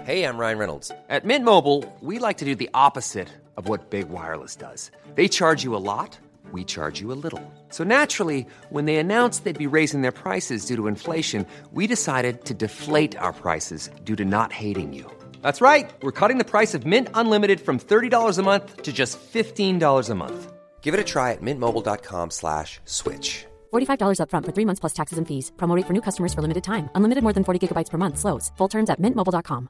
Hey, I'm Ryan Reynolds. At Mint Mobile, we like to do the opposite of what Big Wireless does. They charge you a lot, we charge you a little. So naturally, when they announced they'd be raising their prices due to inflation, we decided to deflate our prices due to not hating you. That's right. We're cutting the price of Mint Unlimited from $30 a month to just $15 a month. Give it a try at mintmobile.com/switch. $45 up front for 3 months plus taxes and fees. Promo rate for new customers for limited time. Unlimited more than 40 gigabytes per month. Slows full terms at mintmobile.com.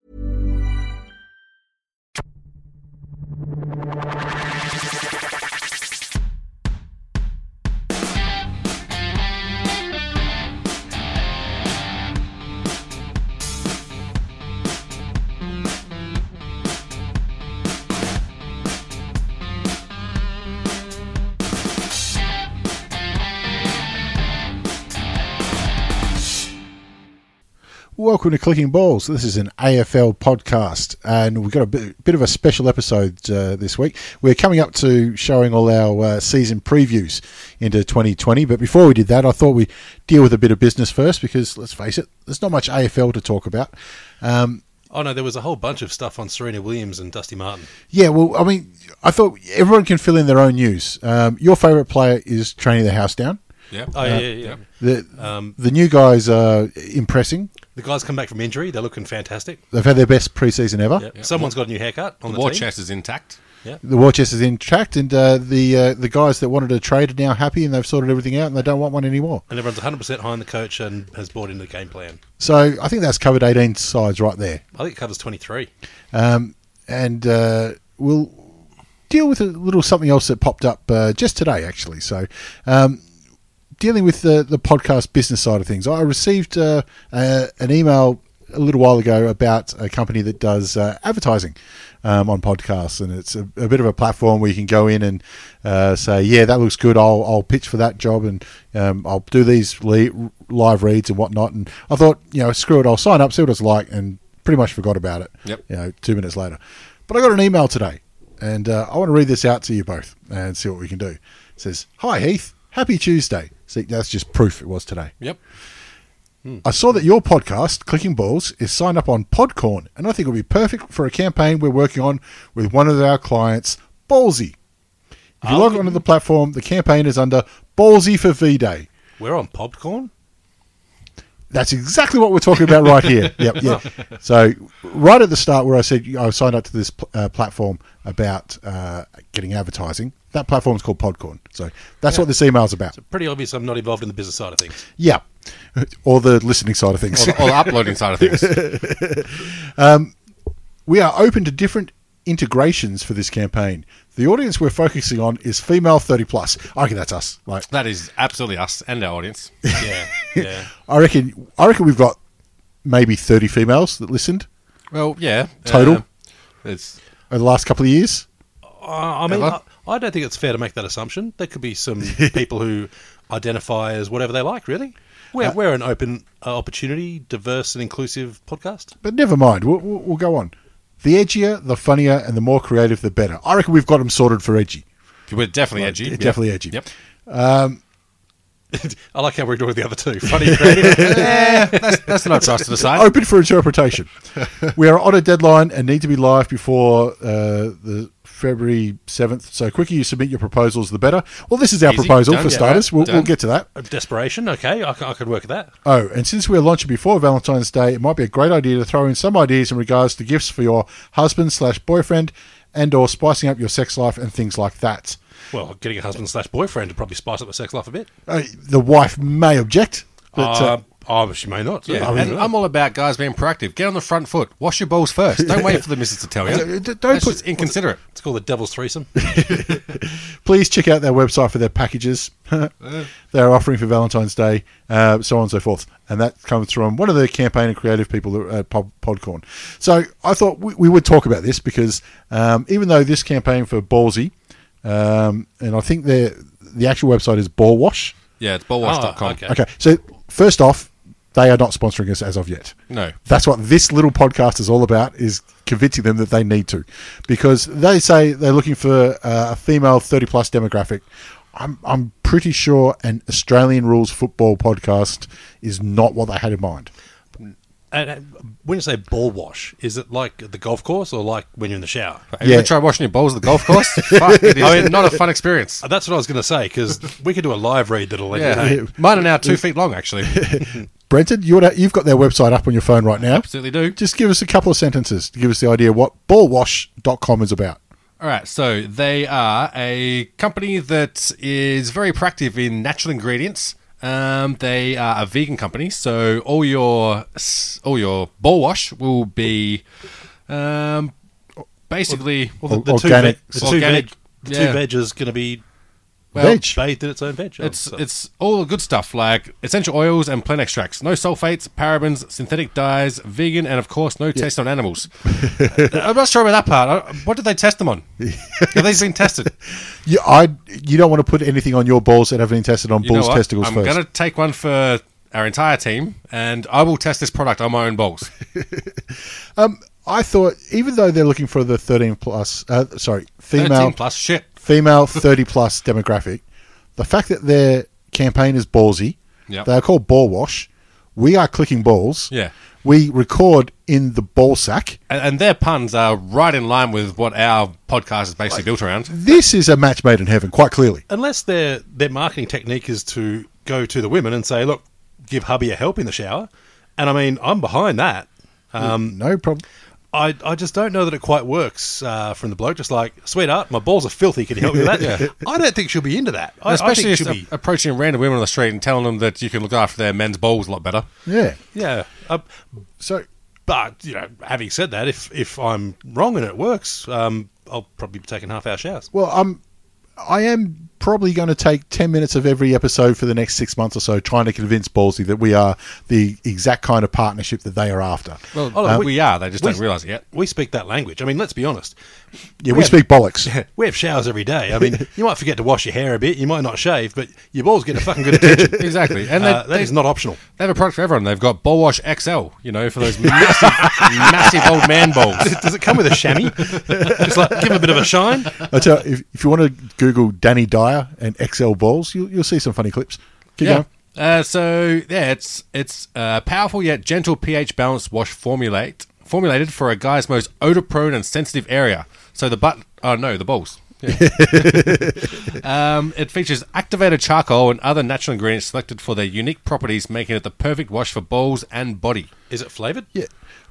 Welcome to Clicking Balls. This is an AFL podcast, and we've got a bit of a special episode this week. We're coming up to showing all our season previews into 2020, but before we did that, I thought we'd deal with a bit of business first, because, let's face it, there's not much AFL to talk about. Oh no, there was a whole bunch of stuff on Serena Williams and Dusty Martin. Yeah, well, I mean, I thought everyone can fill in their own news. Your favourite player is training the house down. Yeah. Oh, yeah. The new guys are impressing. The guys come back from injury. They're looking fantastic. They've had their best pre-season ever. Yep. Someone's got a new haircut on the war team. chest is intact. Yeah. The war chest is intact, and the guys that wanted a trade are now happy, and they've sorted everything out, and they don't want one anymore. And everyone's 100% behind the coach and has bought into the game plan. So I think that's covered 18 sides right there. I think it covers 23. And we'll deal with a little something else that popped up just today, actually. So dealing with the podcast business side of things, I received an email a little while ago about a company that does advertising on podcasts, and it's a bit of a platform where you can go in and say, yeah, that looks good, I'll pitch for that job, and I'll do these live reads and whatnot. And I thought, screw it, I'll sign up, see what it's like, and pretty much forgot about it. Yep. 2 minutes later. But I got an email today, and I want to read this out to you both and see what we can do. It says, "Hi Heath, happy Tuesday." See, that's just proof it was today. Yep. I saw that your podcast, Clicking Balls, is signed up on Podcorn, and I think it would be perfect for a campaign we're working on with one of our clients, Ballsy. If you log onto the platform, the campaign is under Ballsy for V-Day. We're on Popcorn? That's exactly what we're talking about right here. Yep. So right at the start where I said I signed up to this platform about getting advertising, that platform is called Podcorn. So that's what this email's about. It's pretty obvious I'm not involved in the business side of things. Yeah. Or the listening side of things. Or the uploading side of things. We are open to different integrations for this campaign. The audience we're focusing on is female 30 plus. I reckon that's us. Like, That is absolutely us and our audience. Yeah. I reckon we've got maybe 30 females that listened Well, yeah. Total? It's over the last couple of years. I mean, I don't think it's fair to make that assumption. There could be some people who identify as whatever they like, really. We're an open opportunity, diverse and inclusive podcast. But never mind. We'll go on. The edgier, the funnier, and the more creative, the better. I reckon we've got them sorted for edgy. we're definitely edgy. Definitely edgy. Yep. I like how we're ignoring the other two. Funny, creative. That's not for us to decide. Open for interpretation. We are on a deadline and need to be live before the February 7th. So quicker you submit your proposals, the better. Well, this is our proposal for starters. We'll get to that. Desperation. Okay, I could work with that. Oh, and since we're launching before Valentine's Day, it might be a great idea to throw in some ideas in regards to gifts for your husband/boyfriend and or spicing up your sex life and things like that. Well, getting a husband/boyfriend would probably spice up the sex life a bit. The wife may object. But, she may not. Yeah, and I'm all about guys being proactive. Get on the front foot. Wash your balls first. Don't wait for the missus to tell you. That's just inconsiderate. It's called the devil's threesome. Please check out their website for their packages they're offering for Valentine's Day, so on and so forth. And that comes from one of the campaign and creative people at Podcorn. So I thought we would talk about this because even though this campaign for Ballsy, and I think the actual website is Ballwash. Yeah, it's ballwash.com. Okay, so first off, they are not sponsoring us as of yet. No. That's what this little podcast is all about, is convincing them that they need to. Because they say they're looking for a female 30-plus demographic. I'm pretty sure an Australian rules football podcast is not what they had in mind. And when you say ball wash, is it like at the golf course or like when you're in the shower? Have you ever tried washing your balls at the golf course? Fuck, it is not a fun experience. That's what I was going to say, because we could do a live read that'll let you know. Mine are now 2 feet long, actually. Brenton, you've got their website up on your phone right now. Absolutely do. Just give us a couple of sentences to give us the idea what ballwash.com is about. All right, so they are a company that is very proactive in natural ingredients. They are a vegan company, so all your ball wash will be basically organic. The two veg is going to be bathed in its own veg. It's all the good stuff like essential oils and plant extracts. No sulfates, parabens, synthetic dyes, vegan, and of course no test on animals. I'm not sure about that part. What did they test them on? Have these been tested? You don't want to put anything on your balls that haven't been tested on bulls' testicles I'm first. going to take one for our entire team, and I will test this product on my own balls. I thought, even though they're looking for the 13 plus female 30 plus demographic, the fact that their campaign is ballsy, they are called Ball Wash. We are clicking balls. Yeah. We record in the ball sack. And their puns are right in line with what our podcast is basically built around. This is a match made in heaven, quite clearly. Unless their marketing technique is to go to the women and say, look, give hubby a help in the shower. And I mean, I'm behind that. No problem. I just don't know that it quite works from the bloke. Just like, sweetheart, my balls are filthy. Can you help me with that? I don't think she'll be into that. Especially I think she'll be approaching random women on the street and telling them that you can look after their men's balls a lot better. Yeah. Yeah. But having said that, if I'm wrong and it works, I'll probably be taking half-hour showers. Well, I am probably going to take 10 minutes of every episode for the next 6 months or so trying to convince Ballsy that we are the exact kind of partnership that they are after. Well, we are. They just don't realise it yet. We speak that language. I mean, let's be honest. Yeah, we speak bollocks. We have showers every day. I mean, you might forget to wash your hair a bit. You might not shave, but your balls get a fucking good attention. Exactly. And that is not optional. They have a product for everyone. They've got Ball Wash XL, for those massive old man balls. Does it come with a chamois? Just like give them a bit of a shine? I tell you, if you want to Google Danny Dyer and XL balls, you'll see some funny clips. Keep going. It's powerful yet gentle pH balanced wash formulated for a guy's most odor prone and sensitive area. So the balls. Yeah. It features activated charcoal and other natural ingredients selected for their unique properties, making it the perfect wash for balls and body. Is it flavoured? Yeah.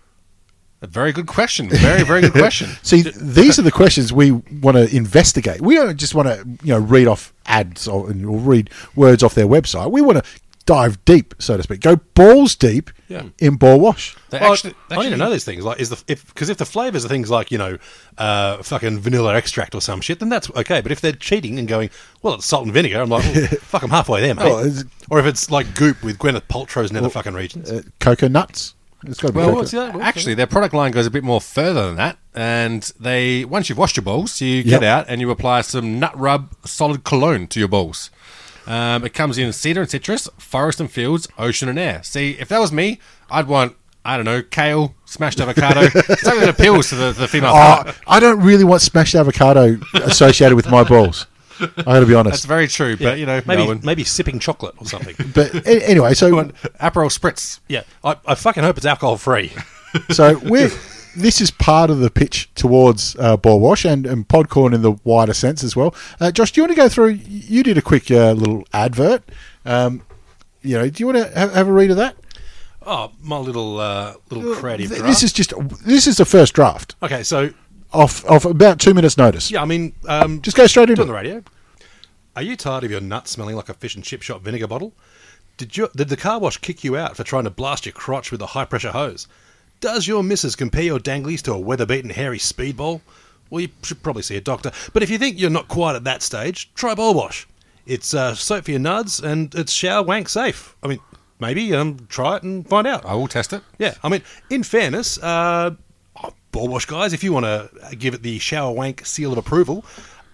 A very good question. Very, very good question. See, these are the questions we want to investigate. We don't just want to, read off ads or read words off their website. We want to dive deep, so to speak. Go balls deep in Ball Wash. I need to know these things. Like, because if the flavors are things like fucking vanilla extract or some shit, then that's okay. But if they're cheating and going, well, it's salt and vinegar, I'm like, well, fuck, I'm halfway there, mate. Or if it's like Goop with Gwyneth Paltrow's nether fucking regions, cocoa nuts. It's got to be actually, their product line goes a bit more further than that. And once you've washed your balls, you get out and you apply some Nut Rub solid cologne to your balls. It comes in cedar and citrus, forest and fields, ocean and air. See, if that was me, I'd want, I don't know, kale, smashed avocado, something that appeals to the female heart. I don't really want smashed avocado associated with my balls. I got to be honest. That's very true, but maybe sipping chocolate or something. But anyway, so Aperol Spritz. Yeah, I fucking hope it's alcohol free. So this is part of the pitch towards Ball Wash and Podcorn in the wider sense as well. Josh, do you want to go through? You did a quick little advert. Do you want to have a read of that? Oh, my little creative draft. This is the first draft. Okay, so off about 2 minutes' notice. Yeah, I mean, just go straight into on the radio. Are you tired of your nuts smelling like a fish and chip shop vinegar bottle? Did the car wash kick you out for trying to blast your crotch with a high pressure hose? Does your missus compare your danglies to a weather-beaten hairy speedball? Well, you should probably see a doctor. But if you think you're not quite at that stage, try Ball Wash. It's soap for your nuds, and it's shower wank safe. I mean, maybe try it and find out. I will test it. Yeah, I mean, in fairness, Ball Wash guys, if you want to give it the shower wank seal of approval,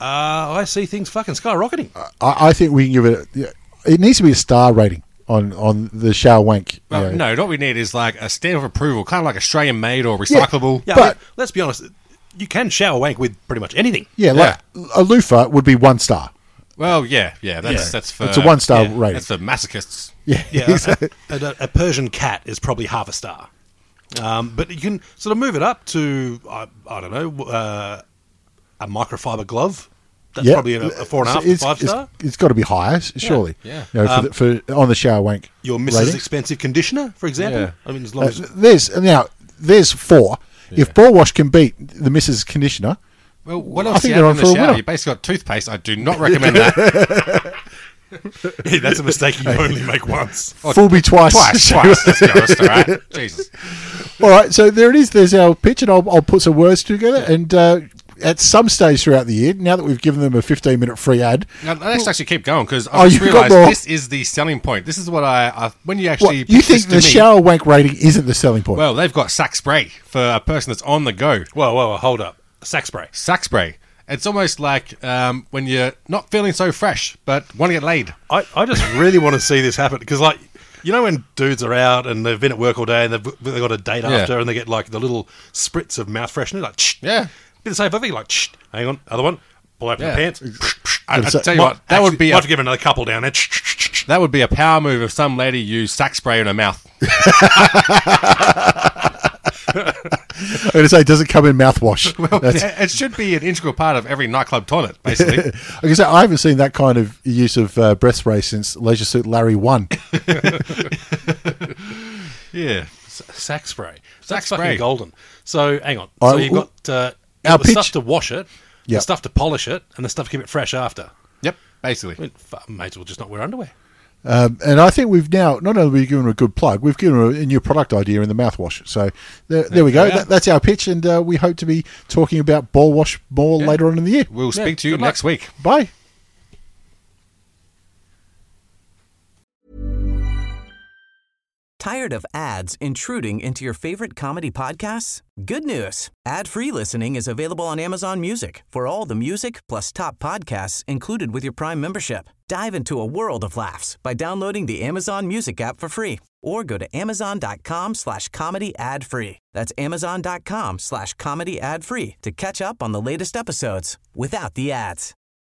I see things fucking skyrocketing. I think we can give it. It needs to be a star rating on the shower wank. Well, no, what we need is like a stamp of approval, kind of like Australian made or recyclable. Yeah, but I mean, let's be honest, you can shower wank with pretty much anything. Yeah, like a loofah would be 1 star. Well, that's for... It's a 1-star rating. That's for masochists. Yeah. Exactly. A Persian cat is probably half a star. But you can sort of move it up to, I don't know, a microfiber glove. That's probably a 4.5 to 5 star. It's got to be higher, surely. Yeah. You know, for on the shower wank. Your Mrs. ratings. Expensive conditioner, for example. Yeah. I mean, as long as There's 4. Yeah. If Ball Wash can beat the Mrs. Conditioner, Well, what I else think do you they're have on in the for a shower? winner. You basically got toothpaste. I do not recommend that. yeah, that's a mistake you only make once. fool me twice. Twice. Let's be honest, all right? Jesus. All right, so there it is. There's our pitch, and I'll put some words together. And at some stage throughout the year, now that we've given them a 15-minute free ad, Now, let's actually keep going because I just you've got realised more. this is the selling point. This is what I when you actually what, you pitch this think the to me- shower wank rating isn't the selling point? Well, they've got sack spray for a person that's on the go. Whoa, hold up. Sack spray. Sack spray. It's almost like when you're not feeling so fresh but want to get laid. I just really want to see this happen because, like, you know when dudes are out and they've been at work all day and they've got a date after and they get, like, the little spritz of mouth freshener, like, Yeah. Be the same for me, like, hang on, other one, pull open Yeah. the pants. I tell you what, that would be might have given another couple down there. that would be a power move if some lady used sack spray in her mouth. I'm going to say, does it come in mouthwash? Well, it should be an integral part of every nightclub toilet, basically. I can say I haven't seen that kind of use of breath spray since Leisure Suit Larry 1. Yeah. Sack spray. Sack That's spray. fucking golden. So, hang on. All So right, you've got the pitch- stuff to wash it, Yep. the stuff to polish it, and the stuff to keep it fresh after. Yep, basically. I mean, may as well just not wear underwear. And I think we've now, not only have we given her a good plug, we've given her a new product idea in the mouthwash. So there we go. Yeah. That's our pitch, and we hope to be talking about Ball Wash more later on in the year. We'll speak to you good luck. next week. Bye. Tired of ads intruding into your favorite comedy podcasts? Good news. Ad-free listening is available on Amazon Music for all the music plus top podcasts included with your Prime membership. Dive into a world of laughs by downloading the Amazon Music app for free or go to amazon.com/comedy ad-free. That's amazon.com/comedy ad-free to catch up on the latest episodes without the ads.